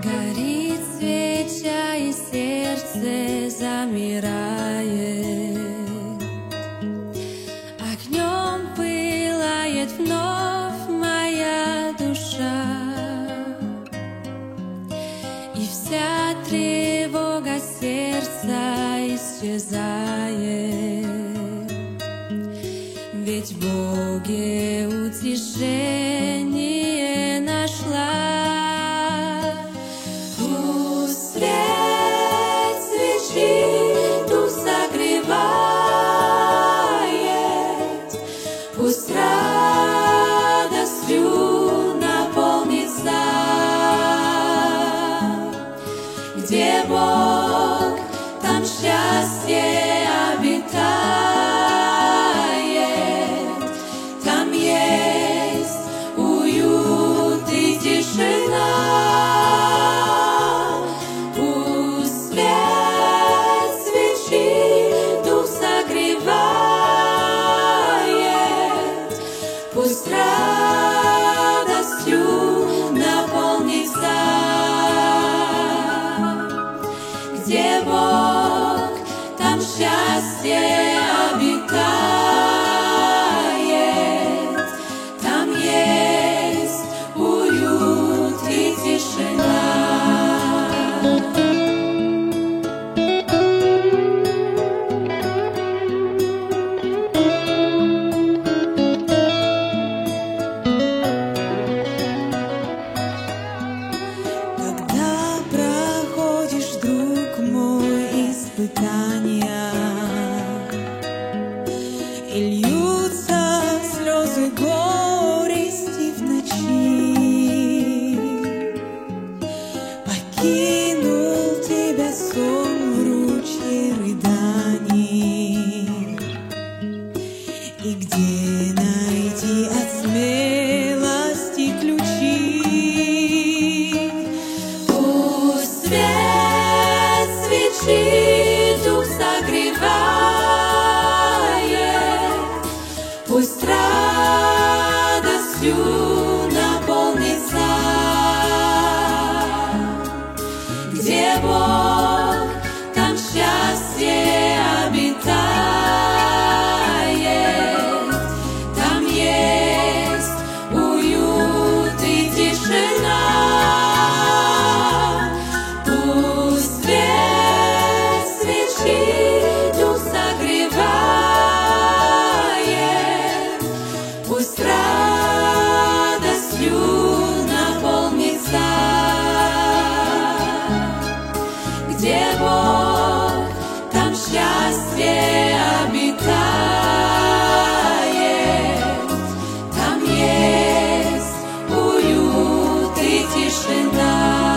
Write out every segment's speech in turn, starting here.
Горит свеча, и сердце замирает. Огнем пылает вновь моя душа, и вся тревога сердца исчезает. Ведь в Боге утешение нашла. Пусть свет свечи дух согревает, пусть радостью наполнится. Где Бог, там счастье обитает, там есть уют и тишина. Пусть свет свечи дух согревает, пусть радостью наполнится. Где Бог, там счастье обитает, там есть уют и тишина. Когда проходишь, друг мой, испытания, и льются слезы горести в ночи, покинул тебя сон в ручье рыданий. И где найти от смелости ключи? Пусть свет свечи дух согревает, пусть радостью наполнится. Где Бог, там счастье обитает, там есть уют и тишина. Пусть свет свечи дух согревает, пусть радостью наполнится. Где Бог, там счастье обитает, там есть уют и тишина.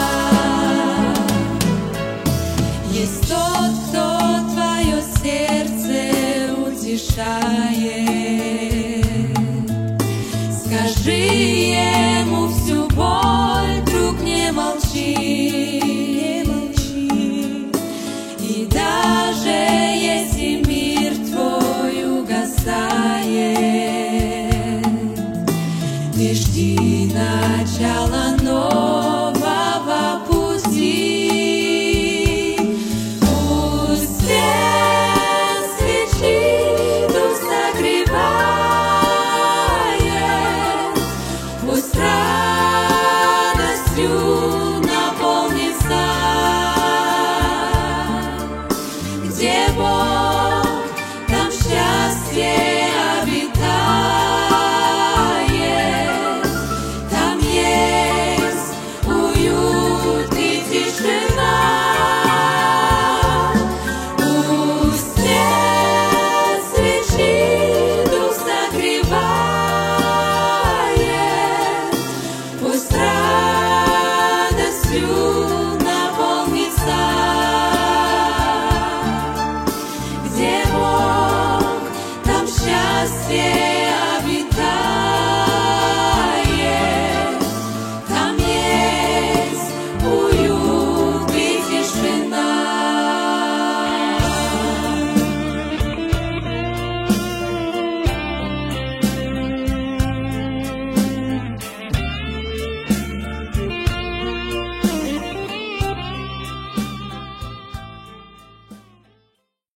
Есть тот, кто твое сердце утешает. Скажи ему всю боль, друг, не молчи.